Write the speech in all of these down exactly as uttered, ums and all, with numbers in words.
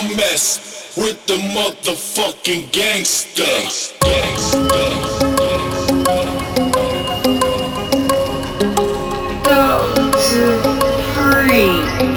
mess with the motherfucking gangsters. Doctor Freak.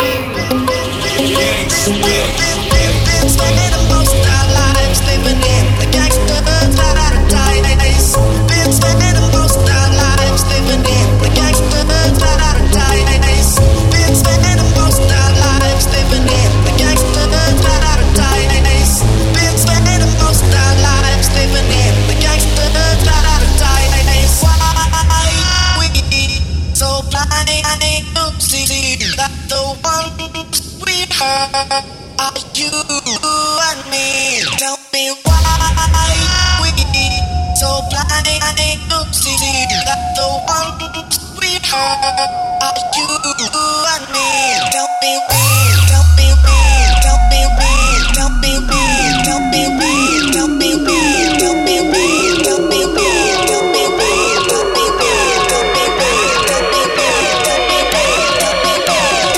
Gangsters. Spending the most of our lives living in the gangster paradise. Been spending the most of our lives living in the gangster paradise. Been spending the most of our lives living in the gangster paradise. Been spending the most of our lives living in the gangster paradise. Why we so blind to see that the ones we hurt are you and me? Tell me why we so blind to see that the ones we hurt are you and me? Tell me we, tell me we, tell me we, tell me we, tell me we, tell me we, tell me we, tell me we, tell me we, tell me we, tell me we, tell me we, tell me we, tell me we, tell me we, tell me we.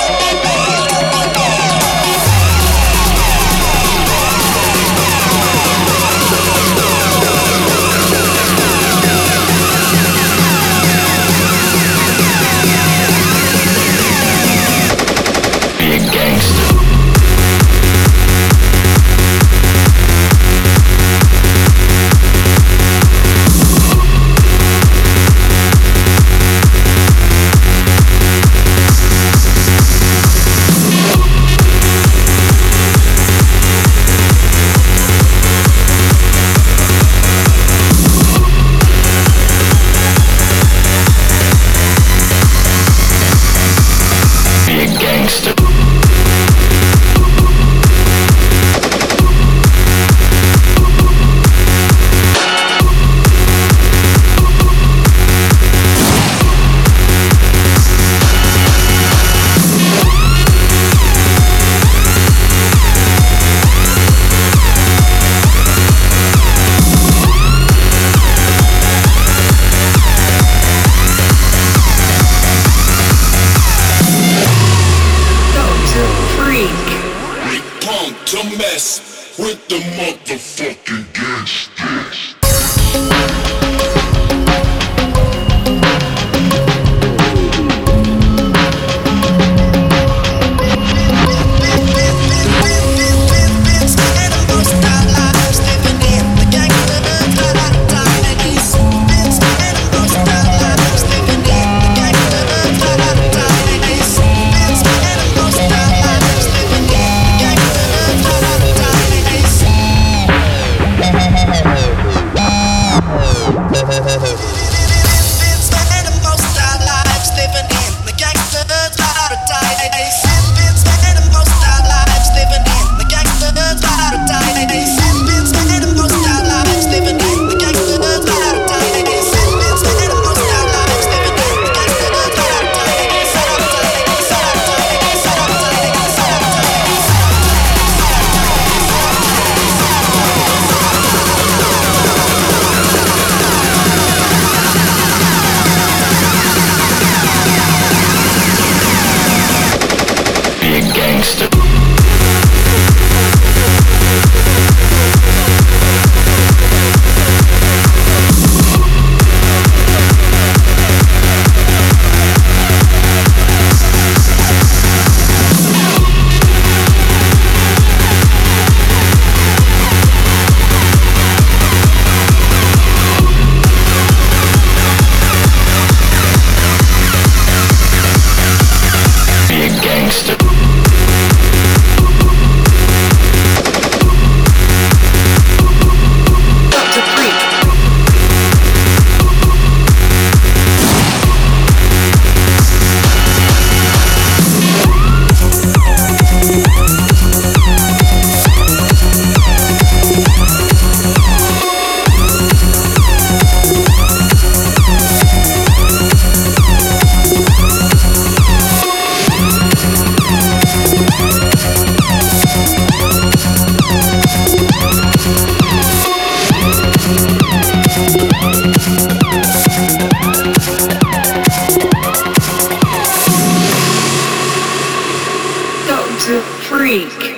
To mess with the motherfucking gangsters. Freak.